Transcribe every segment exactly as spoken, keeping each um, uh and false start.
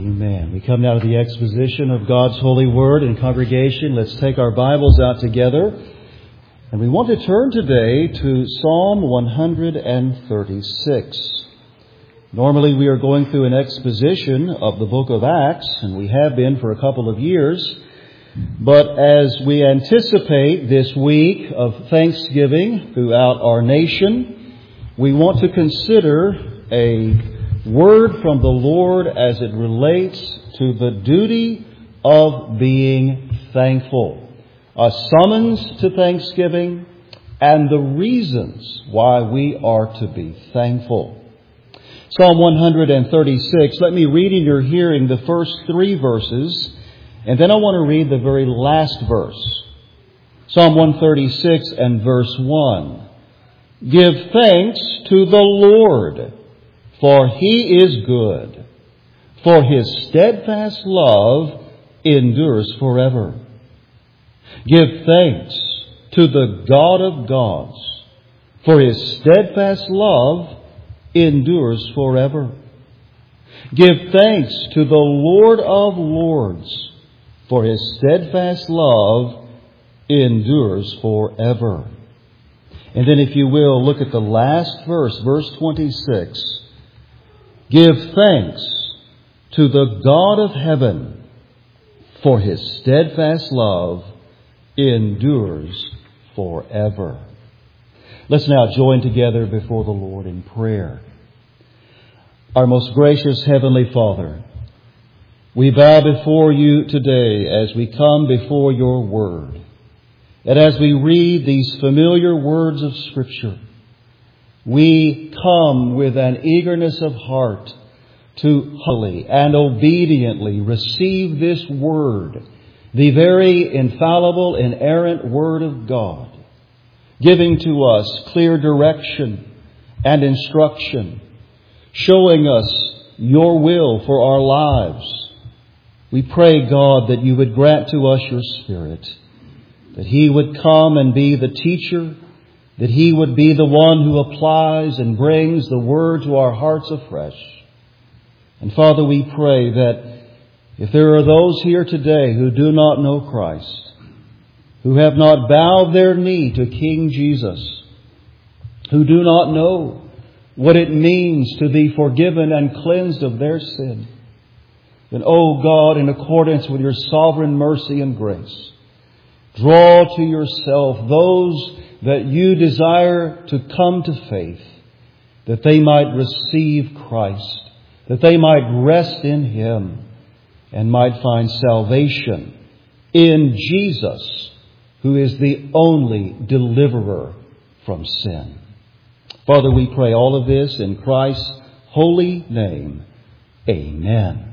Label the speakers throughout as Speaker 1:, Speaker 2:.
Speaker 1: Amen. We come now to the exposition of God's holy word in congregation. Let's take our Bibles out together. And we want to turn today to Psalm one thirty-six. Normally we are going through an exposition of the book of Acts, and we have been for a couple of years. But as we anticipate this week of Thanksgiving throughout our nation, we want to consider a word from the Lord as it relates to the duty of being thankful. A summons to thanksgiving and the reasons why we are to be thankful. Psalm one thirty-six, let me read in your hearing the first three verses, and then I want to read the very last verse. Psalm one thirty-six and verse one. Give thanks to the Lord, for He is good, for His steadfast love endures forever. Give thanks to the God of gods, for His steadfast love endures forever. Give thanks to the Lord of lords, for His steadfast love endures forever. And then if you will, look at the last verse, verse twenty-six. Give thanks to the God of heaven, for His steadfast love endures forever. Let's now join together before the Lord in prayer. Our most gracious Heavenly Father, we bow before You today as we come before Your Word. And as we read these familiar words of Scripture, we come with an eagerness of heart to humbly and obediently receive this Word, the very infallible, inerrant Word of God, giving to us clear direction and instruction, showing us Your will for our lives. We pray, God, that You would grant to us Your Spirit, that He would come and be the teacher, that He would be the one who applies and brings the Word to our hearts afresh. And Father, we pray that if there are those here today who do not know Christ, who have not bowed their knee to King Jesus, who do not know what it means to be forgiven and cleansed of their sin, then, oh God, in accordance with Your sovereign mercy and grace, draw to Yourself those that You desire to come to faith, that they might receive Christ, that they might rest in Him, and might find salvation in Jesus, who is the only deliverer from sin. Father, we pray all of this in Christ's holy name. Amen.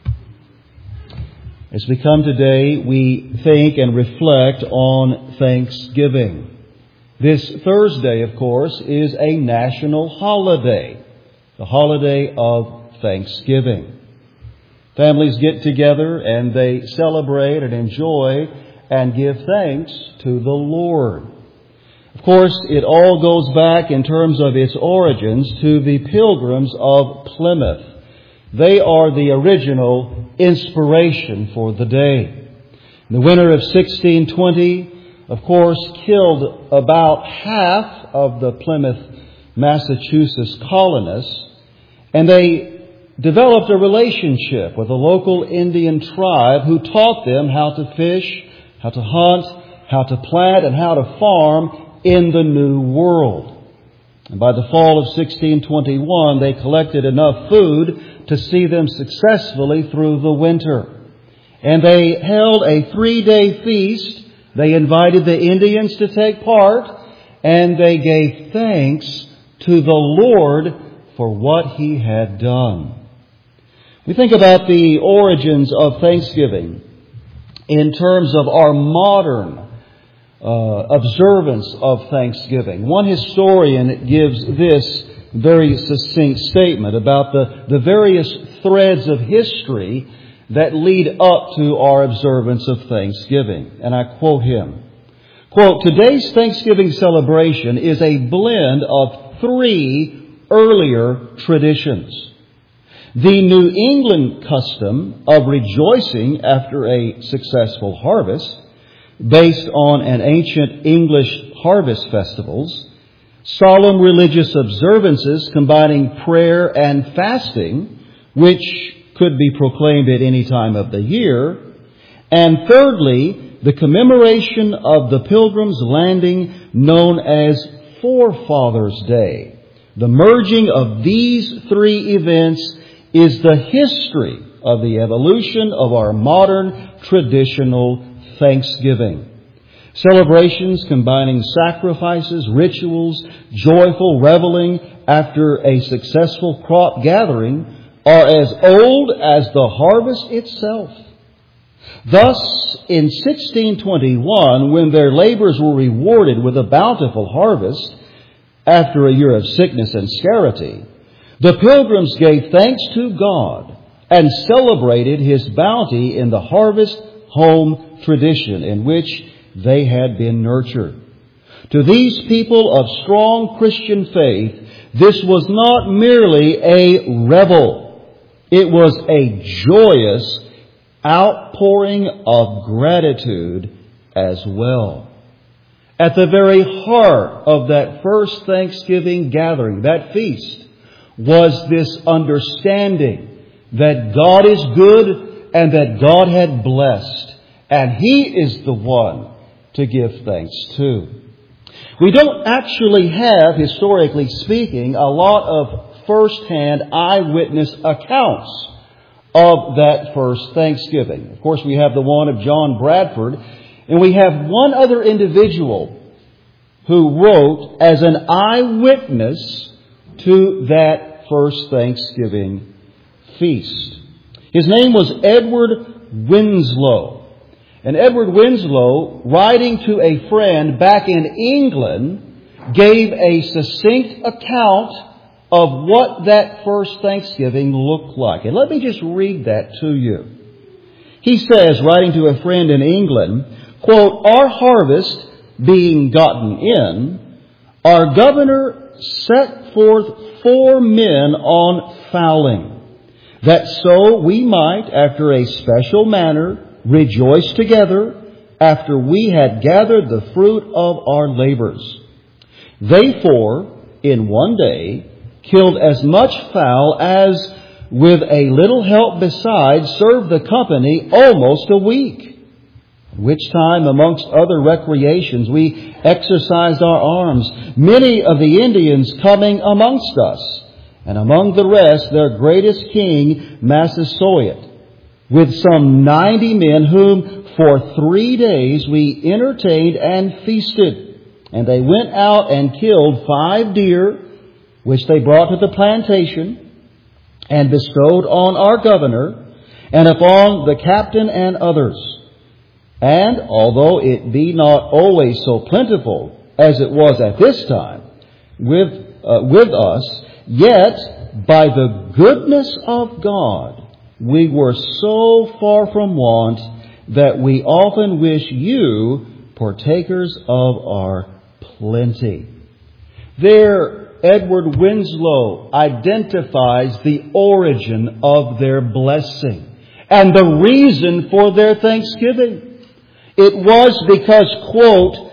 Speaker 1: As we come today, we think and reflect on Thanksgiving. This Thursday, of course, is a national holiday, the holiday of Thanksgiving. Families get together and they celebrate and enjoy and give thanks to the Lord. Of course, it all goes back in terms of its origins to the Pilgrims of Plymouth. They are the original inspiration for the day. In the winter of sixteen twenty, of course, killed about half of the Plymouth, Massachusetts colonists, and they developed a relationship with a local Indian tribe who taught them how to fish, how to hunt, how to plant, and how to farm in the New World. And by the fall of sixteen twenty-one, they collected enough food to see them successfully through the winter. And they held a three-day feast. They invited the Indians to take part, and they gave thanks to the Lord for what He had done. We think about the origins of Thanksgiving in terms of our modern uh, observance of Thanksgiving. One historian gives this very succinct statement about the, the various threads of history that lead up to our observance of Thanksgiving. And I quote him, quote, "Today's Thanksgiving celebration is a blend of three earlier traditions. The New England custom of rejoicing after a successful harvest, based on an ancient English harvest festivals, solemn religious observances combining prayer and fasting, which could be proclaimed at any time of the year, and thirdly, the commemoration of the Pilgrim's Landing known as Forefathers' Day. The merging of these three events is the history of the evolution of our modern traditional Thanksgiving. Celebrations combining sacrifices, rituals, joyful reveling after a successful crop gathering are as old as the harvest itself. Thus, in sixteen twenty-one, when their labors were rewarded with a bountiful harvest after a year of sickness and scarcity, the Pilgrims gave thanks to God and celebrated His bounty in the harvest home tradition in which they had been nurtured. To these people of strong Christian faith, this was not merely a revel. It was a joyous outpouring of gratitude as well. At the very heart of that first Thanksgiving gathering, that feast, was this understanding that God is good and that God had blessed, and He is the one to give thanks to. We don't actually have, historically speaking, a lot of first-hand eyewitness accounts of that first Thanksgiving. Of course, we have the one of John Bradford, and we have one other individual who wrote as an eyewitness to that first Thanksgiving feast. His name was Edward Winslow. And Edward Winslow, writing to a friend back in England, gave a succinct account of what that first Thanksgiving looked like. And let me just read that to you. He says, writing to a friend in England, quote, "Our harvest being gotten in, our governor set forth four men on fowling, that so we might, after a special manner, rejoice together after we had gathered the fruit of our labors. They four, in one day, killed as much fowl as, with a little help besides, served the company almost a week. Which time, amongst other recreations, we exercised our arms, many of the Indians coming amongst us, and among the rest their greatest king, Massasoit, with some ninety men whom for three days we entertained and feasted. And they went out and killed five deer, which they brought to the plantation, and bestowed on our governor, and upon the captain and others. And although it be not always so plentiful as it was at this time with, uh, with us, yet by the goodness of God, we were so far from want that we often wish you partakers of our plenty." There, Edward Winslow identifies the origin of their blessing and the reason for their thanksgiving. It was because, quote,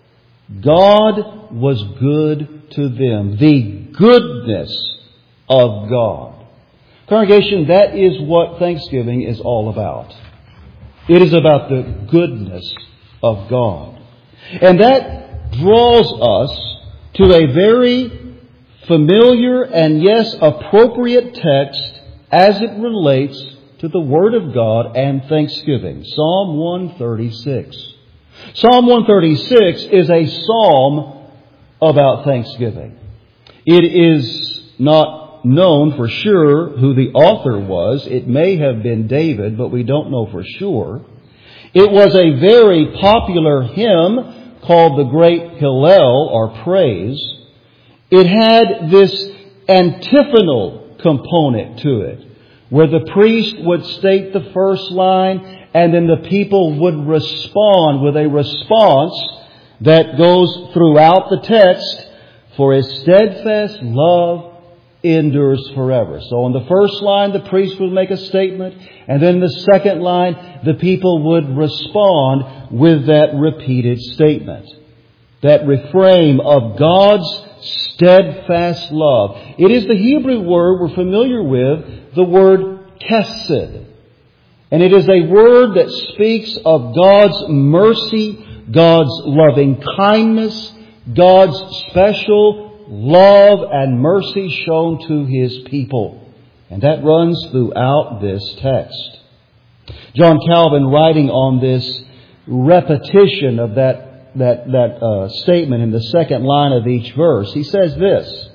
Speaker 1: God was good to them. The goodness of God. Congregation, that is what Thanksgiving is all about. It is about the goodness of God. And that draws us to a very familiar and, yes, appropriate text as it relates to the Word of God and Thanksgiving. Psalm one thirty-six. Psalm one thirty-six is a psalm about Thanksgiving. It is not known for sure who the author was. It may have been David, but we don't know for sure. It was a very popular hymn called the Great Hallel, or Praise. It had this antiphonal component to it, where the priest would state the first line, and then the people would respond with a response that goes throughout the text. For His steadfast love endures forever. So on the first line, the priest would make a statement, and then the second line, the people would respond with that repeated statement. That refrain of God's steadfast love. It is the Hebrew word we're familiar with, the word chesed. And it is a word that speaks of God's mercy, God's loving kindness, God's special love and mercy shown to His people. And that runs throughout this text. John Calvin, writing on this repetition of that, that, that uh, statement in the second line of each verse, he says this,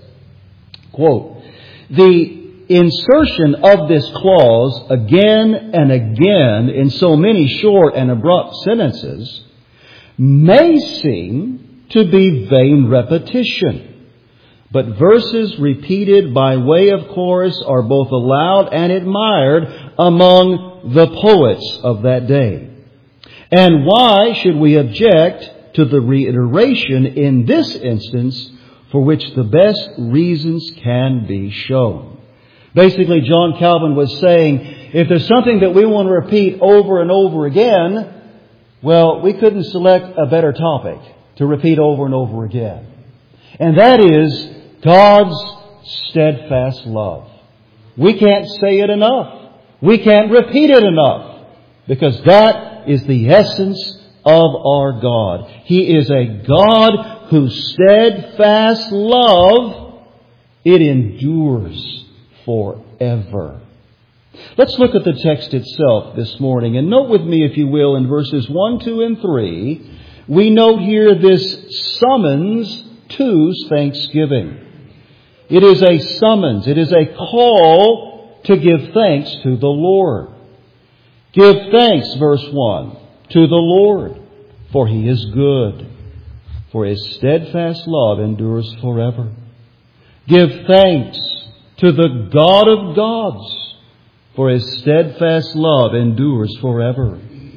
Speaker 1: quote, "The insertion of this clause again and again in so many short and abrupt sentences may seem to be vain repetition, but verses repeated by way of chorus are both allowed and admired among the poets of that day. And why should we object to the reiteration in this instance, for which the best reasons can be shown?" Basically, John Calvin was saying, if there's something that we want to repeat over and over again, well, we couldn't select a better topic to repeat over and over again. And that is God's steadfast love. We can't say it enough. We can't repeat it enough, because that is the essence of our God. He is a God whose steadfast love, it endures forever. Let's look at the text itself this morning, and note with me, if you will, in verses one, two, and three, we note here this summons to thanksgiving. It is a summons. It is a call to give thanks to the Lord. Give thanks, verse one, to the Lord, for He is good, for His steadfast love endures forever. Give thanks to the God of gods, for His steadfast love endures forever.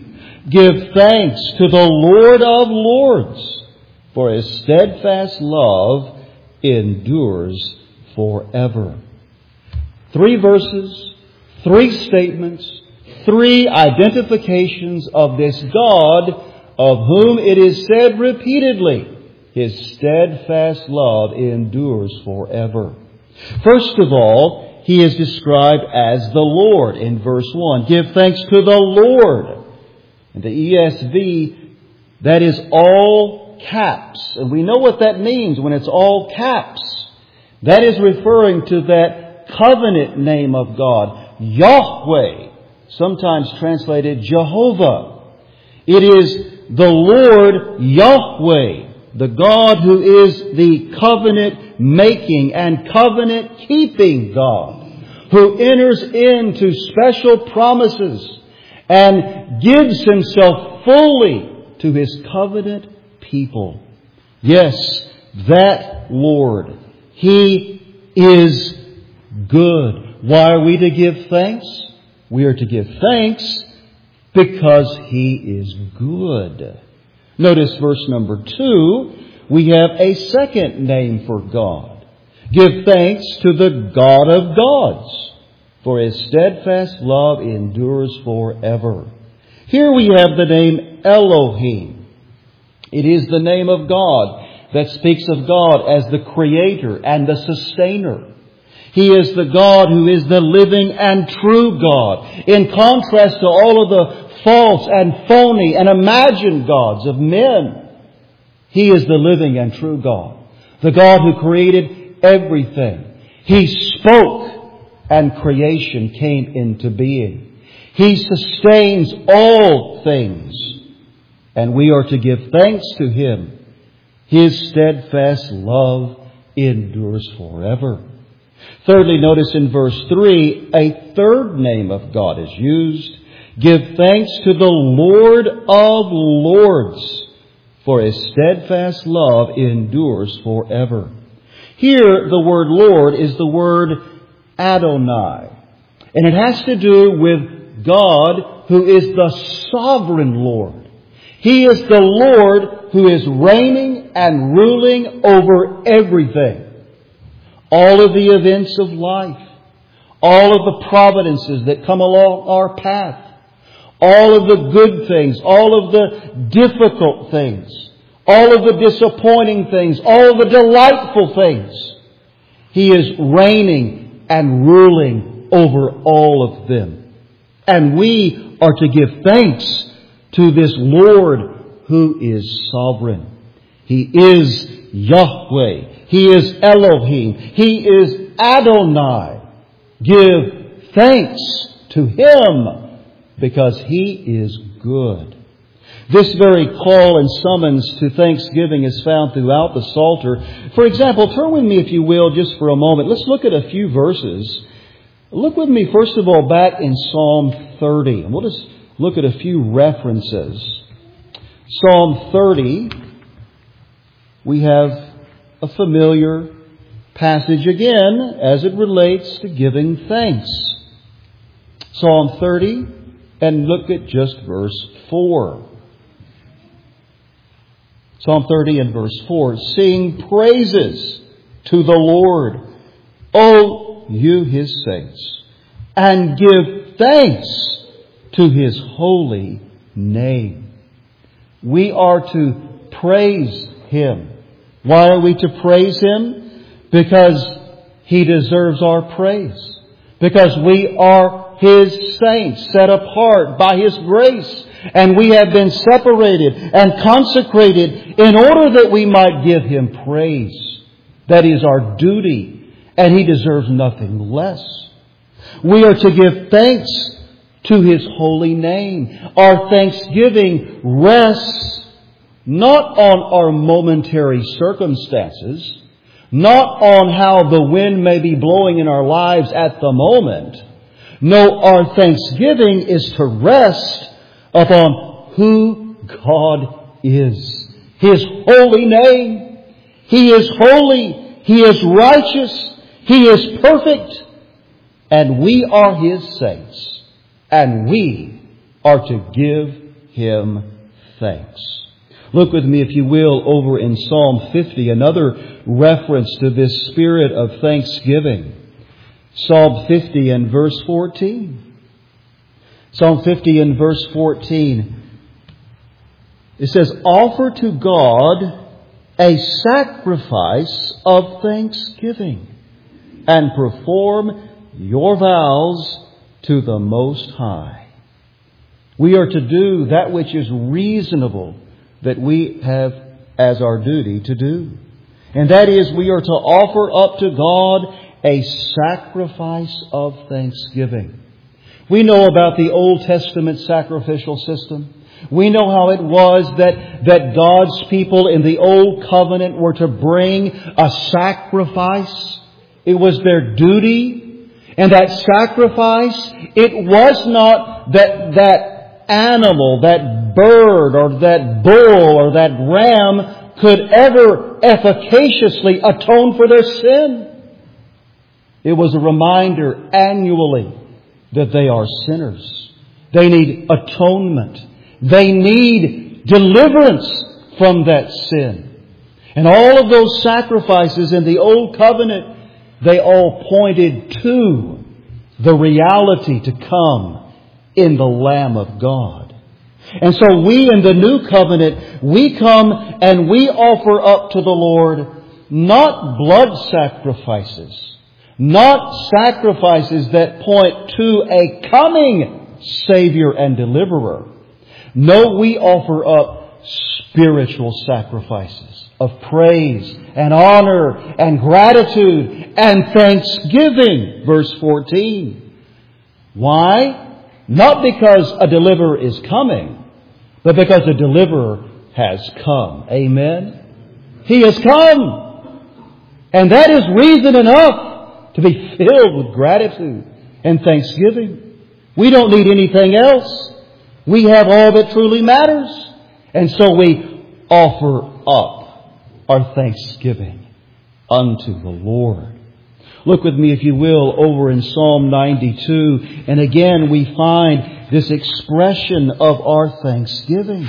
Speaker 1: Give thanks to the Lord of lords, for His steadfast love endures forever. Three verses, three statements, three identifications of this God of whom it is said repeatedly, His steadfast love endures forever. First of all, He is described as the Lord in verse one. Give thanks to the Lord. In the E S V, that is all caps. And we know what that means when it's all caps. That is referring to that covenant name of God, Yahweh, sometimes translated Jehovah. It is the Lord Yahweh, the God who is the covenant-making and covenant-keeping God, who enters into special promises and gives Himself fully to His covenant people. Yes, that Lord, He is good. Why are we to give thanks? We are to give thanks because He is good. Notice verse number two, we have a second name for God. Give thanks to the God of gods, for His steadfast love endures forever. Here we have the name Elohim. It is the name of God that speaks of God as the Creator and the Sustainer. He is the God who is the living and true God, in contrast to all of the false and phony and imagined gods of men. He is the living and true God, the God who created everything. He spoke and creation came into being. He sustains all things, and we are to give thanks to Him. His steadfast love endures forever. Thirdly, notice in verse three, a third name of God is used. Give thanks to the Lord of lords, for His steadfast love endures forever. Here, the word Lord is the word Adonai. And it has to do with God, who is the sovereign Lord. He is the Lord who is reigning and ruling over everything. all of the events of life, all of the providences that come along our path, all of the good things, all of the difficult things, all of the disappointing things, all of the delightful things. He is reigning and ruling over all of them. And we are to give thanks to this Lord who is sovereign. He is Yahweh. He is Elohim. He is Adonai. Give thanks to Him because He is good. This very call and summons to thanksgiving is found throughout the Psalter. For example, turn with me, if you will, just for a moment. Let's look at a few verses. Look with me, first of all, back in Psalm thirty. And we'll just look at a few references. Psalm thirty, we have a familiar passage again as it relates to giving thanks. Psalm thirty, and look at just verse four. Psalm thirty and verse four. Sing praises to the Lord, O you His saints, and give thanks to His holy name. We are to praise Him. Why are we to praise Him? Because He deserves our praise. Because we are His saints, set apart by His grace. And we have been separated and consecrated in order that we might give Him praise. That is our duty. And He deserves nothing less. We are to give thanks to His holy name. Our thanksgiving rests not on our momentary circumstances, not on how the wind may be blowing in our lives at the moment. No, our thanksgiving is to rest upon who God is. His holy name. He is holy. He is righteous. He is perfect. And we are His saints. And we are to give Him thanks. Look with me, if you will, over in Psalm fifty, another reference to this spirit of thanksgiving. Psalm fifty and verse fourteen. Psalm fifty and verse fourteen. It says, offer to God a sacrifice of thanksgiving and perform your vows to the Most High. We are to do that which is reasonable that we have as our duty to do. And that is, we are to offer up to God a sacrifice of thanksgiving. We know about the Old Testament sacrificial system. We know how it was that, that God's people in the Old Covenant were to bring a sacrifice. It was their duty. And that sacrifice, it was not that that animal, that bird or that bull or that ram could ever efficaciously atone for their sin. It was a reminder annually that they are sinners. They need atonement. They need deliverance from that sin. And all of those sacrifices in the Old Covenant, they all pointed to the reality to come in the Lamb of God. And so we in the New Covenant, we come and we offer up to the Lord not blood sacrifices, not sacrifices that point to a coming Savior and Deliverer. No, we offer up spiritual sacrifices of praise and honor and gratitude and thanksgiving. Verse fourteen. Why? Not because a deliverer is coming, but because a deliverer has come. Amen? He has come. And that is reason enough to be filled with gratitude and thanksgiving. We don't need anything else. We have all that truly matters. And so we offer up our thanksgiving unto the Lord. Look with me, if you will, over in Psalm ninety-two. And again, we find this expression of our thanksgiving.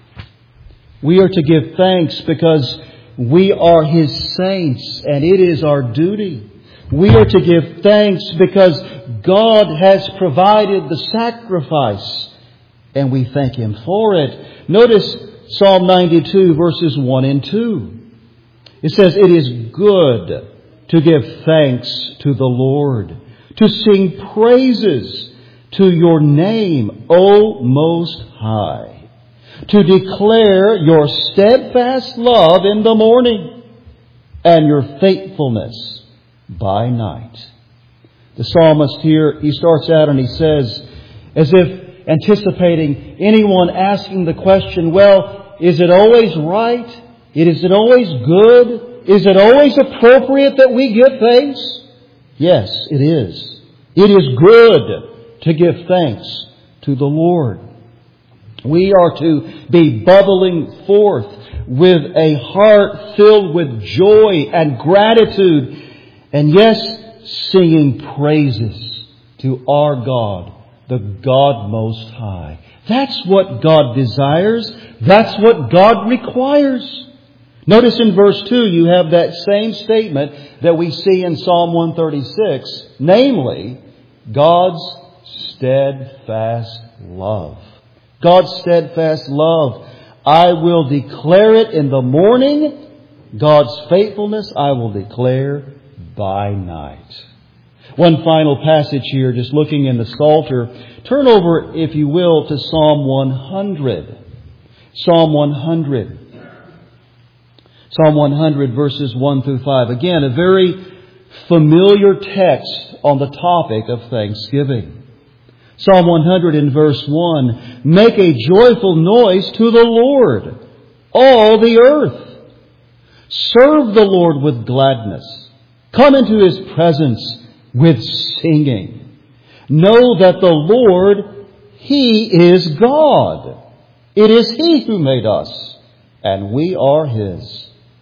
Speaker 1: We are to give thanks because we are His saints, and it is our duty. We are to give thanks because God has provided the sacrifice, and we thank Him for it. Notice Psalm ninety-two, verses one and two. It says, "It is good to give thanks to the Lord, to sing praises to your name, O Most High, to declare your steadfast love in the morning and your faithfulness by night." The psalmist here, he starts out and he says, as if anticipating anyone asking the question, well, is it always right? Is it always good? Is it always appropriate that we give thanks? Yes, it is. It is good to give thanks to the Lord. We are to be bubbling forth with a heart filled with joy and gratitude, and yes, singing praises to our God, the God Most High. That's what God desires. That's what God requires. Notice in verse two you have that same statement that we see in Psalm one thirty-six, namely, God's steadfast love. God's steadfast love. I will declare it in the morning. God's faithfulness I will declare by night. One final passage here, just looking in the Psalter. Turn over, if you will, to Psalm one hundred. Psalm one hundred. Psalm one hundred, verses one through five. Again, a very familiar text on the topic of thanksgiving. Psalm one hundred in verse one. "Make a joyful noise to the Lord, all the earth. Serve the Lord with gladness. Come into His presence with singing. Know that the Lord, He is God. It is He who made us, and we are His.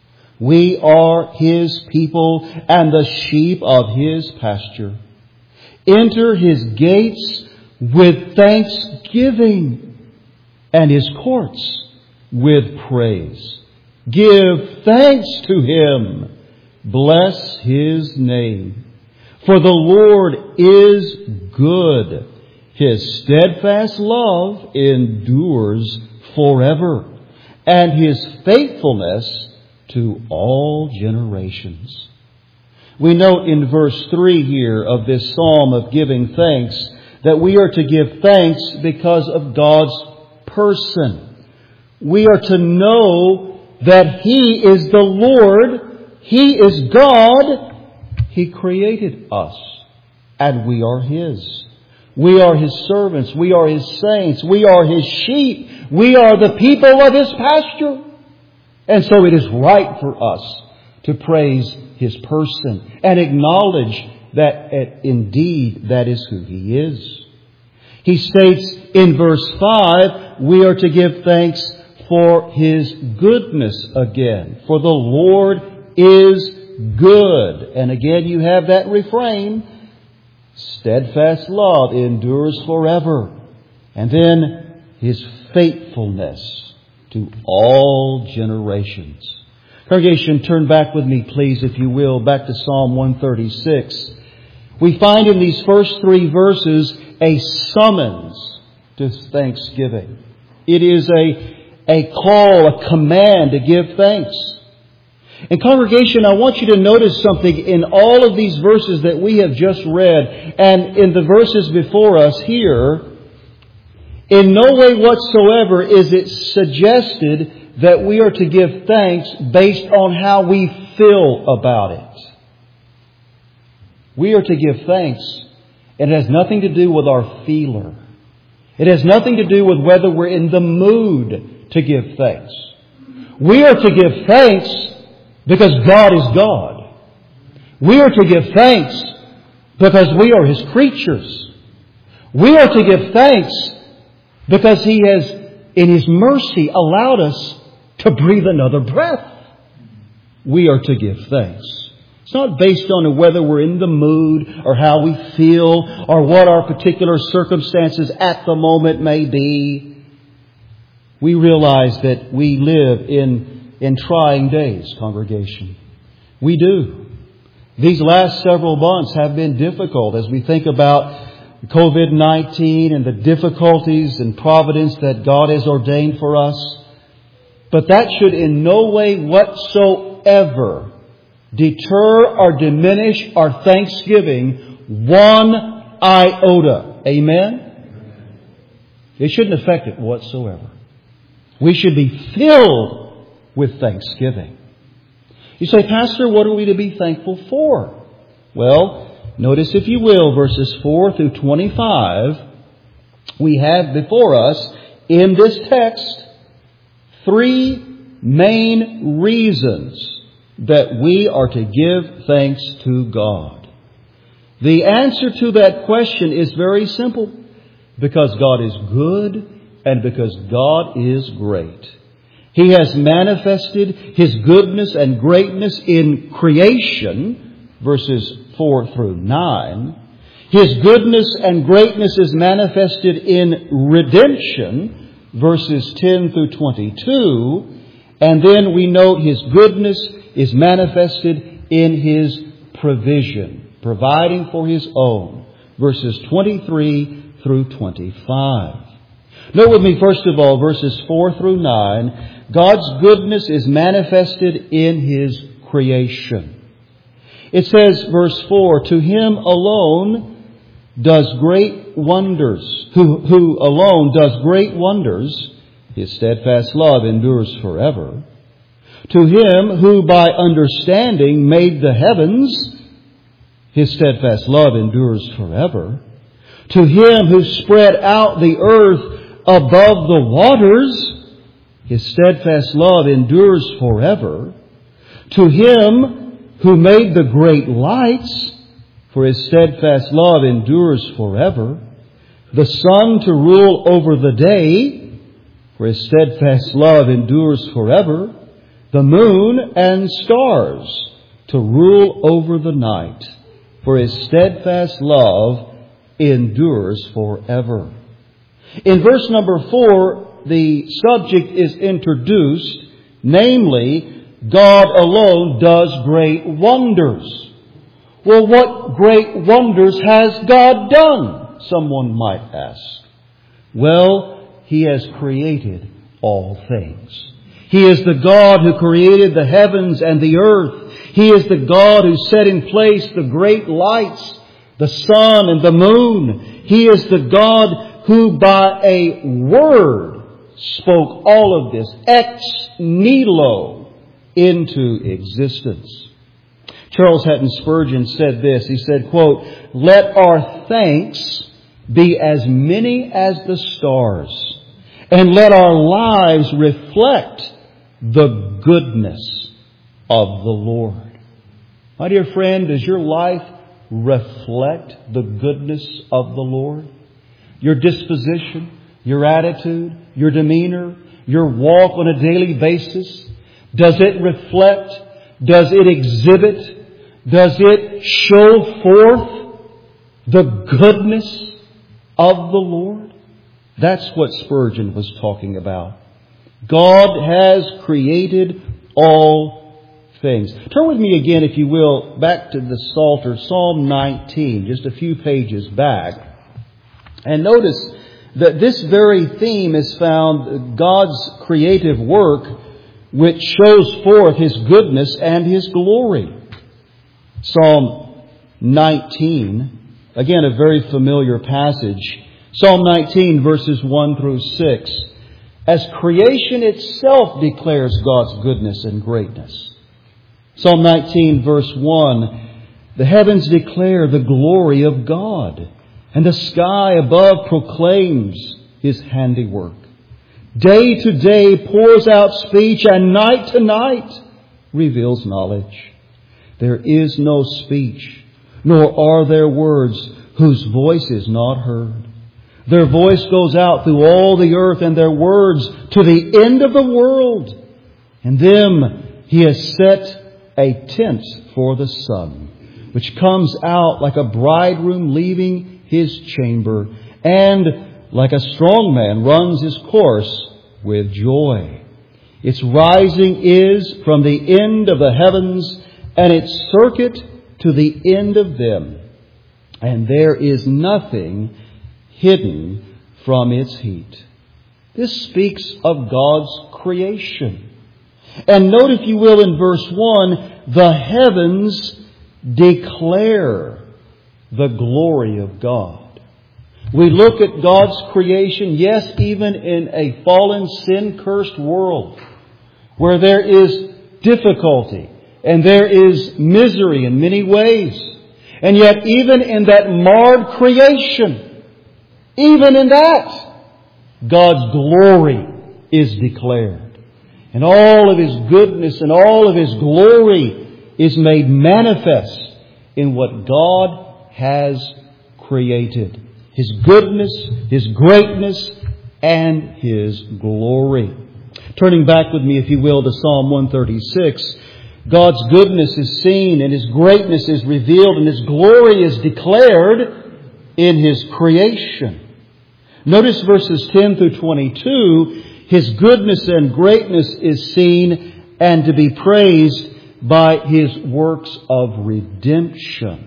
Speaker 1: We are His people and the sheep of His pasture. Enter His gates with thanksgiving and His courts with praise. Give thanks to Him. Bless His name. For the Lord is good. His steadfast love endures forever, and His faithfulness to all generations. We note in verse three here of this psalm of giving thanks that we are to give thanks because of God's person. We are to know that He is the Lord, He is God, He created us, and we are His. We are His servants, we are His saints, we are His sheep, we are the people of His pasture. And so it is right for us to praise His person and acknowledge that indeed that is who He is. He states in verse five, we are to give thanks for His goodness again. For the Lord is good. And again you have that refrain, steadfast love endures forever. And then His faithfulness to all generations. Congregation, turn back with me, please, if you will, back to Psalm one thirty-six. We find in these first three verses a summons to thanksgiving. It is a, a call, a command to give thanks. And congregation, I want you to notice something in all of these verses that we have just read and in the verses before us here. In no way whatsoever is it suggested that we are to give thanks based on how we feel about it. We are to give thanks, and it has nothing to do with our feeler. It has nothing to do with whether we're in the mood to give thanks. We are to give thanks because God is God. We are to give thanks because we are His creatures. We are to give thanks because He has, in His mercy, allowed us to breathe another breath. We are to give thanks. It's not based on whether we're in the mood or how we feel or what our particular circumstances at the moment may be. We realize that we live in, in trying days, congregation. We do. These last several months have been difficult as we think about covid nineteen and the difficulties and providence that God has ordained for us. But that should in no way whatsoever deter or diminish our thanksgiving one iota. Amen? It shouldn't affect it whatsoever. We should be filled with thanksgiving. You say, Pastor, what are we to be thankful for? Well, notice if you will, verses four through twenty-five, we have before us in this text three main reasons that we are to give thanks to God. The answer to that question is very simple. Because God is good and because God is great. He has manifested His goodness and greatness in creation, verses four through nine. His goodness and greatness is manifested in redemption, verses ten through twenty-two. And then we note His goodness is manifested in His provision, providing for His own, verses twenty-three through twenty-five. Note with me, first of all, verses four through nine. God's goodness is manifested in His creation. It says, verse four, to Him alone does great wonders, who, who alone does great wonders, His steadfast love endures forever. To Him who by understanding made the heavens, His steadfast love endures forever. To Him who spread out the earth above the waters, His steadfast love endures forever. To Him who made the great lights, for His steadfast love endures forever. The sun to rule over the day, for His steadfast love endures forever. The moon and stars to rule over the night, for His steadfast love endures forever. In verse number four, the subject is introduced, namely, God alone does great wonders. Well, what great wonders has God done? Someone might ask. Well, He has created all things. He is the God who created the heavens and the earth. He is the God who set in place the great lights, the sun and the moon. He is the God who by a word spoke all of this ex nihilo into existence. Charles Haddon Spurgeon said this. He said, quote, let our thanks be as many as the stars, and let our lives reflect the goodness of the Lord. My dear friend, does your life reflect the goodness of the Lord? Your disposition, your attitude, your demeanor, your walk on a daily basis? Does it reflect? Does it exhibit? Does it show forth the goodness of the Lord? That's what Spurgeon was talking about. God has created all things. Turn with me again, if you will, back to the Psalter, Psalm nineteen, just a few pages back. And notice that this very theme is found, God's creative work, which shows forth His goodness and His glory. Psalm nineteen, again a very familiar passage. Psalm nineteen, verses one through six. As creation itself declares God's goodness and greatness. Psalm nineteen, verse one. The heavens declare the glory of God, and the sky above proclaims His handiwork. Day to day pours out speech, and night to night reveals knowledge. There is no speech, nor are there words whose voice is not heard. Their voice goes out through all the earth, and their words to the end of the world. In them He has set a tent for the sun, which comes out like a bridegroom leaving his chamber, and like a strong man runs his course with joy. Its rising is from the end of the heavens, and its circuit to the end of them, and there is nothing hidden from its heat. This speaks of God's creation. And note, if you will, in verse one, the heavens declare the glory of God. We look at God's creation, yes, even in a fallen, sin-cursed world, where there is difficulty and there is misery in many ways. And yet, even in that marred creation, even in that, God's glory is declared. And all of His goodness and all of His glory is made manifest in what God has created. His goodness, His greatness, and His glory. Turning back with me, if you will, to Psalm one thirty-six, God's goodness is seen and His greatness is revealed and His glory is declared in His creation. Notice verses ten through twenty-two, His goodness and greatness is seen and to be praised by His works of redemption.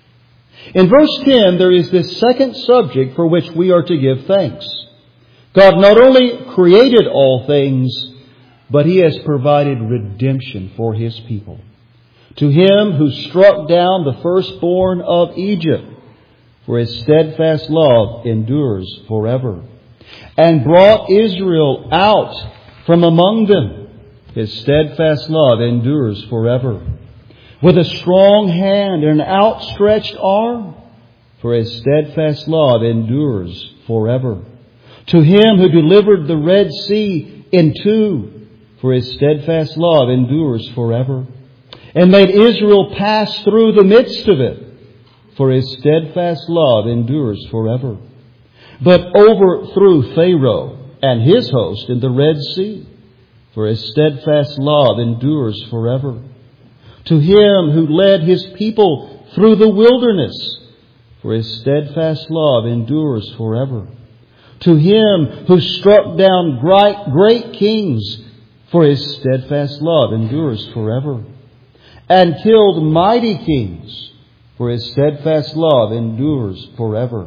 Speaker 1: In verse ten, there is this second subject for which we are to give thanks. God not only created all things, but He has provided redemption for His people. To Him who struck down the firstborn of Egypt, for His steadfast love endures forever, and brought Israel out from among them, His steadfast love endures forever. With a strong hand and an outstretched arm, for His steadfast love endures forever. To Him who delivered the Red Sea in two, for His steadfast love endures forever, and made Israel pass through the midst of it, for His steadfast love endures forever. But overthrew Pharaoh and his host in the Red Sea, for His steadfast love endures forever. To Him who led His people through the wilderness, for His steadfast love endures forever. To Him who struck down great, great kings, for His steadfast love endures forever. And killed mighty kings, for His steadfast love endures forever.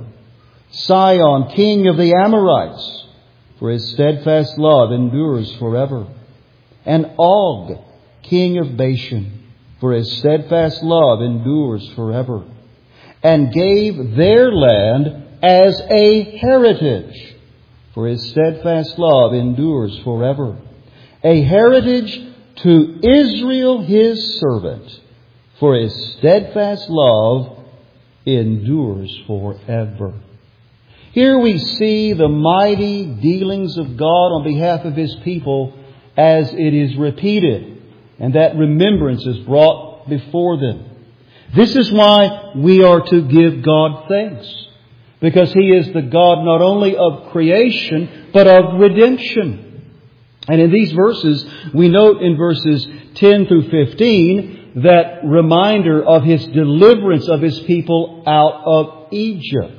Speaker 1: Sihon, king of the Amorites, for His steadfast love endures forever. And Og, king of Bashan, for His steadfast love endures forever. And gave their land as a heritage, for His steadfast love endures forever. A heritage to Israel His servant, for His steadfast love endures forever. Here we see the mighty dealings of God on behalf of His people as it is repeated, and that remembrance is brought before them. This is why we are to give God thanks, because He is the God not only of creation, but of redemption. And in these verses, we note in verses ten through fifteen that reminder of His deliverance of His people out of Egypt.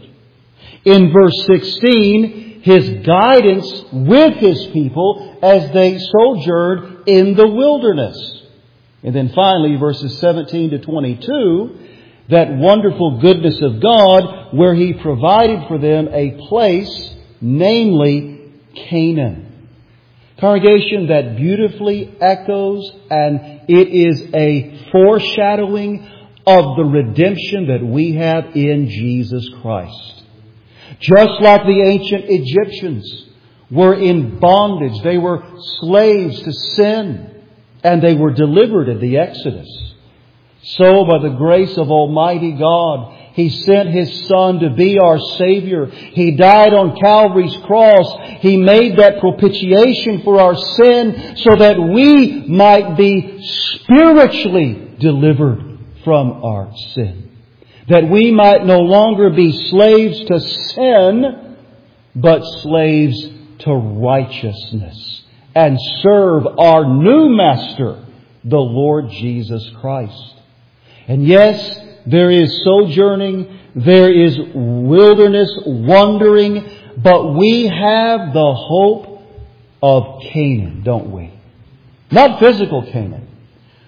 Speaker 1: In verse sixteen, His guidance with His people as they sojourned in the wilderness. And then finally, verses seventeen to twenty-two, that wonderful goodness of God where He provided for them a place, namely Canaan. Congregation, that beautifully echoes, and it is a foreshadowing of the redemption that we have in Jesus Christ. Just like the ancient Egyptians were in bondage, they were slaves to sin, and they were delivered in the Exodus. So, by the grace of Almighty God, He sent His Son to be our Savior. He died on Calvary's cross. He made that propitiation for our sin so that we might be spiritually delivered from our sin. That we might no longer be slaves to sin, but slaves to righteousness, and serve our new Master, the Lord Jesus Christ. And yes, there is sojourning, there is wilderness wandering, but we have the hope of Canaan, don't we? Not physical Canaan.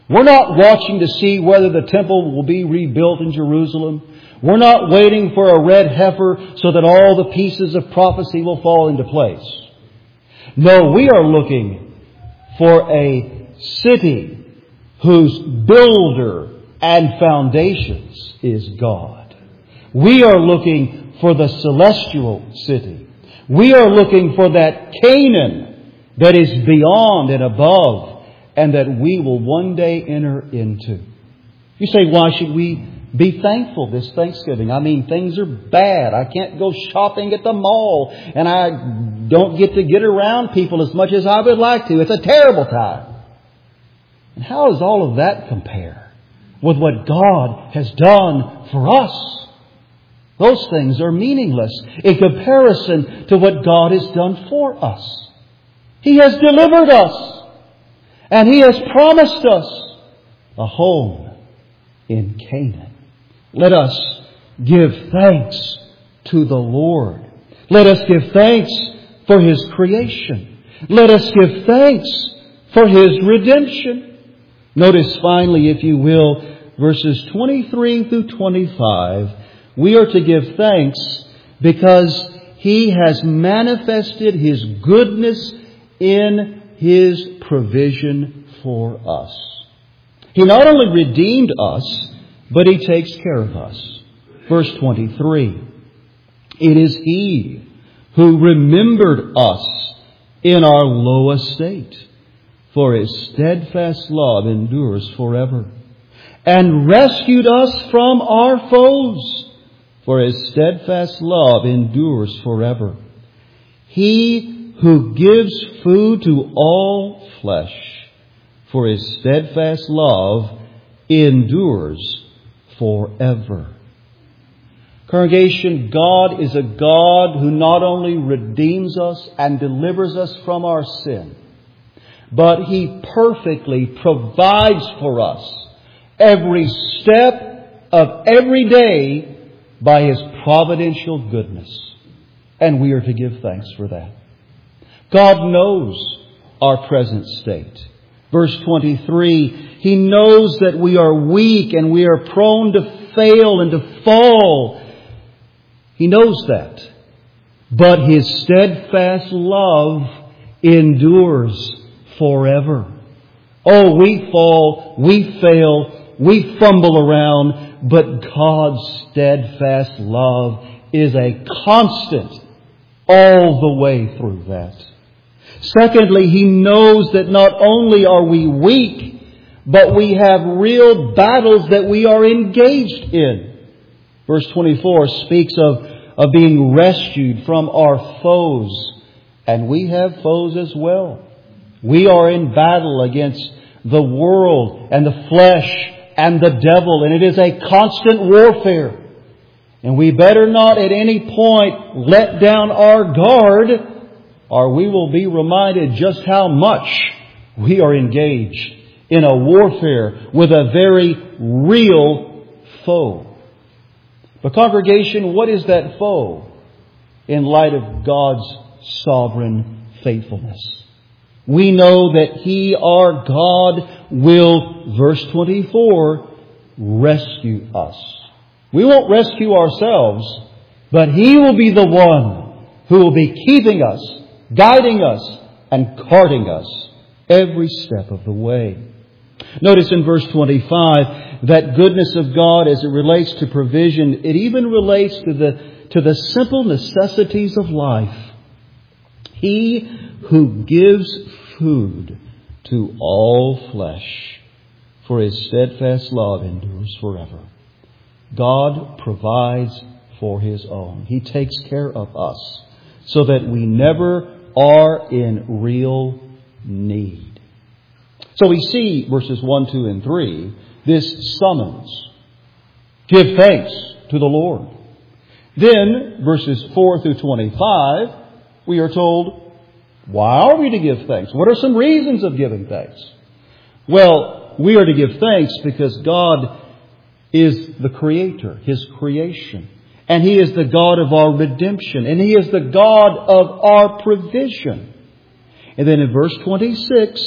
Speaker 1: We're not watching to see whether the temple will be rebuilt in Jerusalem. We're not waiting for a red heifer so that all the pieces of prophecy will fall into place. No, we are looking for a city whose builder and foundations is God. We are looking for the celestial city. We are looking for that Canaan that is beyond and above, and that we will one day enter into. You say, why should we be thankful this Thanksgiving? I mean, things are bad. I can't go shopping at the mall, and I don't get to get around people as much as I would like to. It's a terrible time. And how does all of that compare with what God has done for us? Those things are meaningless in comparison to what God has done for us. He has delivered us. And He has promised us a home in Canaan. Let us give thanks to the Lord. Let us give thanks for His creation. Let us give thanks for His redemption. Notice finally, if you will, verses twenty-three through twenty-five. We are to give thanks because He has manifested His goodness in His provision for us. He not only redeemed us, but He takes care of us. Verse twenty-three. It is He who remembered us in our low estate, for His steadfast love endures forever, and rescued us from our foes, for His steadfast love endures forever. He who gives food to all flesh, for His steadfast love endures forever. Congregation, God is a God who not only redeems us and delivers us from our sin, but He perfectly provides for us every step of every day by His providential goodness. And we are to give thanks for that. God knows our present state. Verse twenty-three, He knows that we are weak and we are prone to fail and to fall. He knows that. But His steadfast love endures forever. Oh, we fall, we fail, we fumble around, but God's steadfast love is a constant all the way through that. Secondly, He knows that not only are we weak, but we have real battles that we are engaged in. Verse twenty-four speaks of, of being rescued from our foes. And we have foes as well. We are in battle against the world and the flesh and the devil. And it is a constant warfare. And we better not at any point let down our guard, or we will be reminded just how much we are engaged in a warfare with a very real foe. But congregation, what is that foe in light of God's sovereign faithfulness? We know that He, our God, will, verse twenty-four, rescue us. We won't rescue ourselves, but He will be the one who will be keeping us, guiding us, and carting us every step of the way. Notice in verse twenty-five that goodness of God as it relates to provision, it even relates to the, to the simple necessities of life. He who gives food to all flesh, for His steadfast love endures forever. God provides for His own. He takes care of us so that we never are in real need. So we see verses one, two, and three, this summons. Give thanks to the Lord. Then, verses four through twenty-five, we are told, why are we to give thanks? What are some reasons of giving thanks? Well, we are to give thanks because God is the Creator, His creation. And He is the God of our redemption. And He is the God of our provision. And then in verse twenty-six,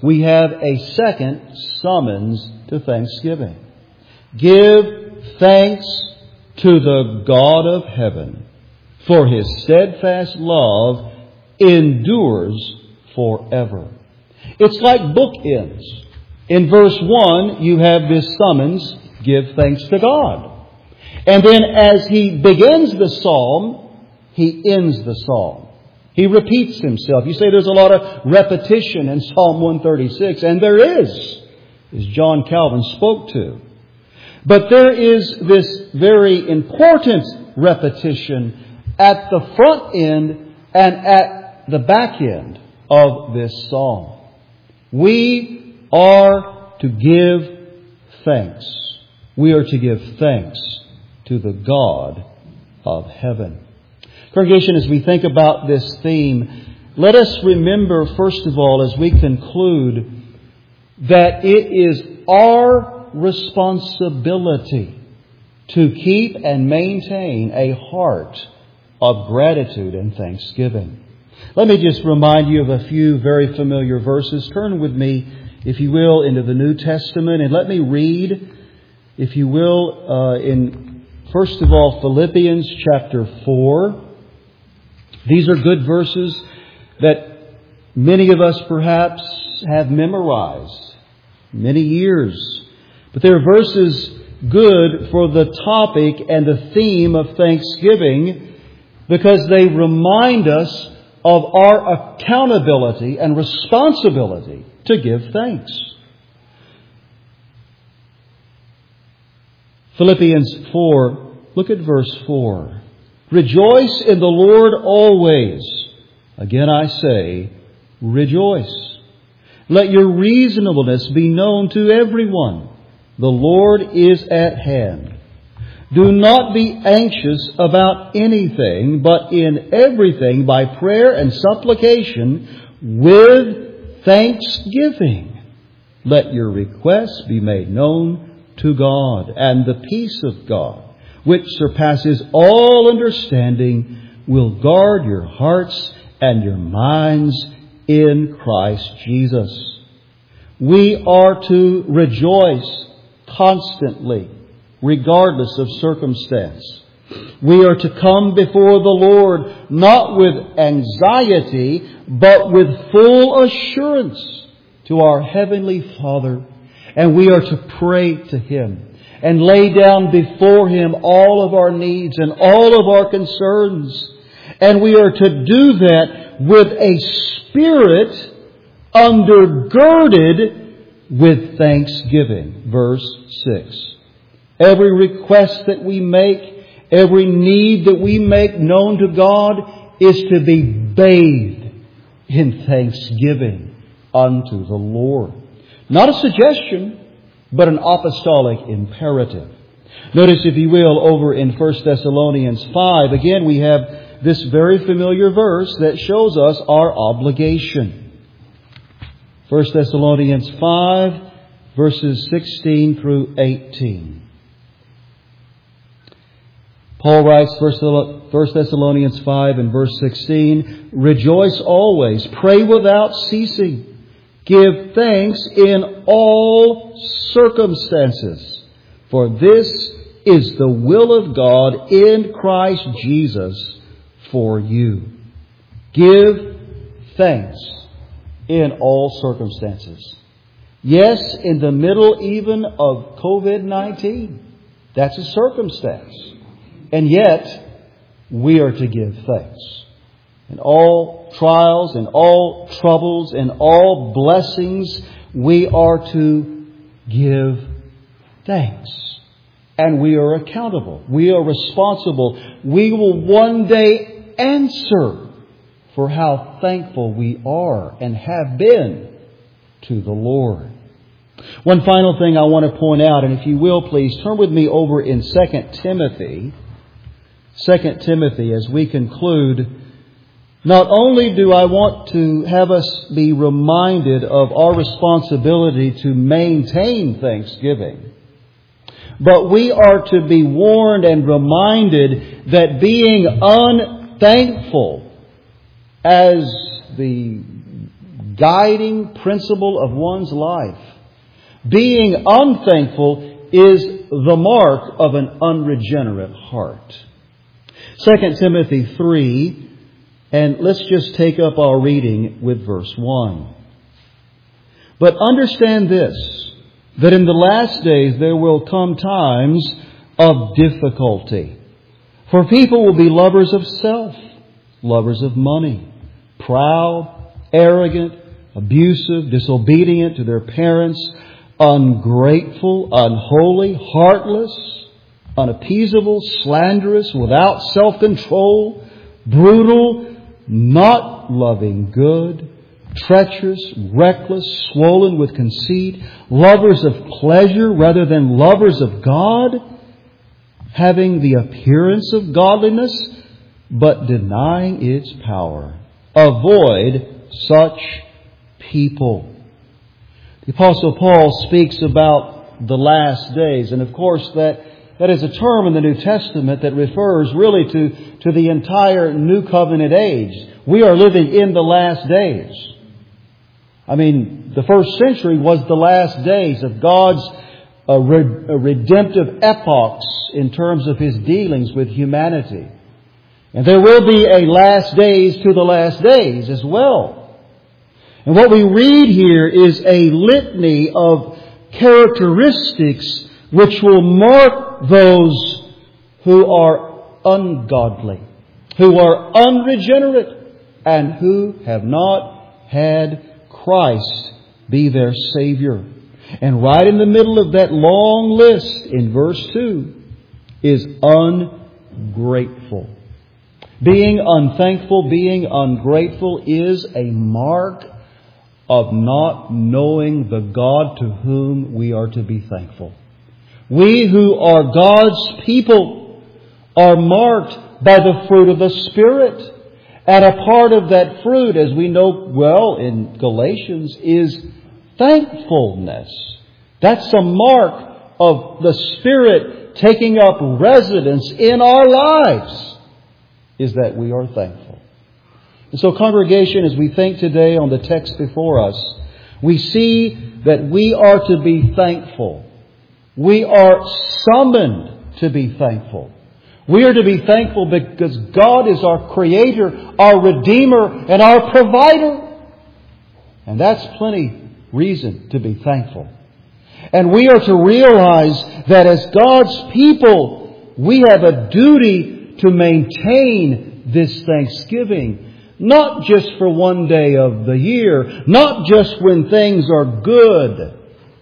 Speaker 1: we have a second summons to thanksgiving. Give thanks to the God of heaven, for His steadfast love endures forever. It's like bookends. In verse one, you have this summons, give thanks to God. And then as he begins the psalm, he ends the psalm. He repeats himself. You say there's a lot of repetition in Psalm one thirty-six, and there is, as John Calvin spoke to. But there is this very important repetition at the front end and at the back end of this psalm. We are to give thanks. We are to give thanks to the God of heaven. Congregation, as we think about this theme, let us remember, first of all, as we conclude, that it is our responsibility to keep and maintain a heart of gratitude and thanksgiving. Let me just remind you of a few very familiar verses. Turn with me, if you will, into the New Testament, and let me read, if you will, uh, in, first of all, Philippians chapter four. These are good verses that many of us perhaps have memorized many years. But they're verses good for the topic and the theme of thanksgiving, because they remind us of our accountability and responsibility to give thanks. Philippians four, look at verse four. Rejoice in the Lord always. Again I say, rejoice. Let your reasonableness be known to everyone. The Lord is at hand. Do not be anxious about anything, but in everything by prayer and supplication with thanksgiving. Let your requests be made known to God, and the peace of God, which surpasses all understanding, will guard your hearts and your minds in Christ Jesus. We are to rejoice constantly, regardless of circumstance. We are to come before the Lord not with anxiety, but with full assurance to our Heavenly Father. And we are to pray to Him and lay down before Him all of our needs and all of our concerns. And we are to do that with a spirit undergirded with thanksgiving. Verse six. Every request that we make, every need that we make known to God is to be bathed in thanksgiving unto the Lord. Not a suggestion, but an apostolic imperative. Notice, if you will, over in First Thessalonians five, again we have this very familiar verse that shows us our obligation. First Thessalonians five, verses sixteen through eighteen. Paul writes, First Thessalonians five and verse sixteen, rejoice always, pray without ceasing. Give thanks in all circumstances, for this is the will of God in Christ Jesus for you. Give thanks in all circumstances. Yes, in the middle even of covid nineteen. That's a circumstance. And yet, we are to give thanks. In all trials, in all troubles, in all blessings, we are to give thanks. And we are accountable. We are responsible. We will one day answer for how thankful we are and have been to the Lord. One final thing I want to point out, and if you will please, turn with me over in Second Timothy. Second Timothy, as we conclude. Not only do I want to have us be reminded of our responsibility to maintain thanksgiving, but we are to be warned and reminded that being unthankful, as the guiding principle of one's life. Being unthankful is the mark of an unregenerate heart. Second Timothy three, and let's just take up our reading with verse one. But understand this, that in the last days there will come times of difficulty. For people will be lovers of self, lovers of money, proud, arrogant, abusive, disobedient to their parents, ungrateful, unholy, heartless, unappeasable, slanderous, without self-control, brutal, not loving good, treacherous, reckless, swollen with conceit, lovers of pleasure rather than lovers of God, having the appearance of godliness, but denying its power. Avoid such people. The Apostle Paul speaks about the last days, and of course that, that is a term in the New Testament that refers really to, to the entire New Covenant age. We are living in the last days. I mean, the first century was the last days of God's uh, re- uh, redemptive epochs in terms of His dealings with humanity. And there will be a last days to the last days as well. And what we read here is a litany of characteristics which will mark those who are ungodly, who are unregenerate, and who have not had Christ be their Savior. And right in the middle of that long list in verse two is ungrateful. Being unthankful, being ungrateful is a mark of not knowing the God to whom we are to be thankful. We who are God's people are marked by the fruit of the Spirit. And a part of that fruit, as we know well in Galatians, is thankfulness. That's a mark of the Spirit taking up residence in our lives, is that we are thankful. And so, congregation, as we think today on the text before us, we see that we are to be thankful. We are summoned to be thankful. We are to be thankful because God is our Creator, our Redeemer, and our Provider. And that's plenty reason to be thankful. And we are to realize that as God's people, we have a duty to maintain this thanksgiving. Not just for one day of the year, not just when things are good,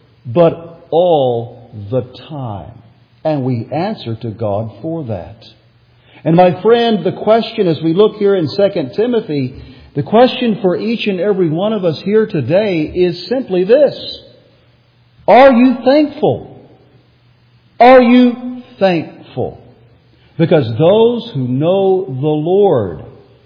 Speaker 1: but all the time. And we answer to God for that. And my friend, the question as we look here in Second Timothy, the question for each and every one of us here today is simply this. Are you thankful? Are you thankful? Because those who know the Lord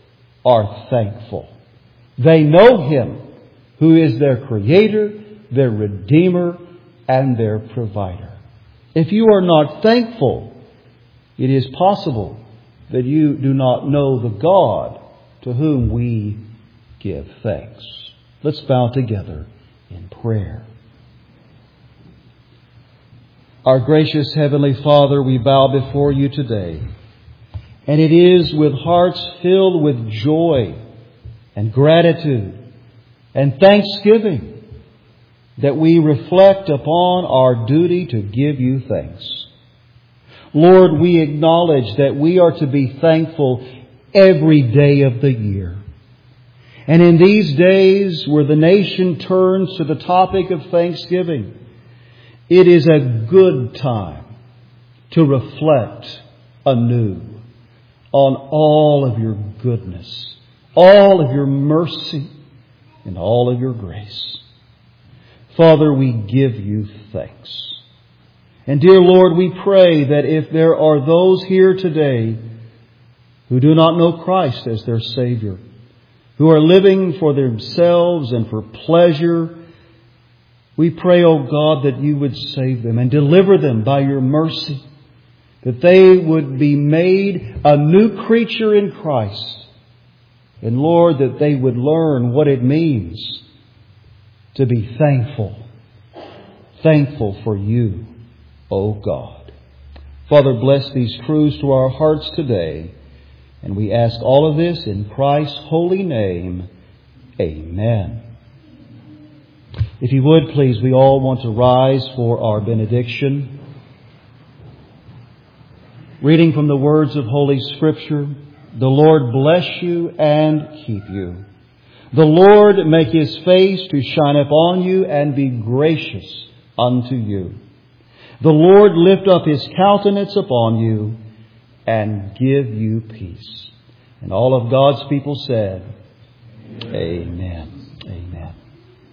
Speaker 1: are thankful. They know Him who is their Creator, their Redeemer, and their Provider. If you are not thankful, it is possible that you do not know the God to whom we give thanks. Let's bow together in prayer. Our gracious Heavenly Father, we bow before You today. And it is with hearts filled with joy and gratitude and thanksgiving that we reflect upon our duty to give You thanks. Lord, we acknowledge that we are to be thankful every day of the year. And in these days where the nation turns to the topic of thanksgiving, it is a good time to reflect anew on all of Your goodness, all of Your mercy, and all of Your grace. Father, we give You thanks. And dear Lord, we pray that if there are those here today who do not know Christ as their Savior, who are living for themselves and for pleasure, we pray, O God, that You would save them and deliver them by Your mercy, that they would be made a new creature in Christ. And Lord, that they would learn what it means to be thankful. Thankful for you, O God. Father, bless these truths to our hearts today. And we ask all of this in Christ's holy name. Amen. If you would, please, we all want to rise for our benediction. Reading from the words of Holy Scripture, the Lord bless you and keep you. The Lord make His face to shine upon you and be gracious unto you. The Lord lift up His countenance upon you and give you peace. And all of God's people said, Amen. Amen.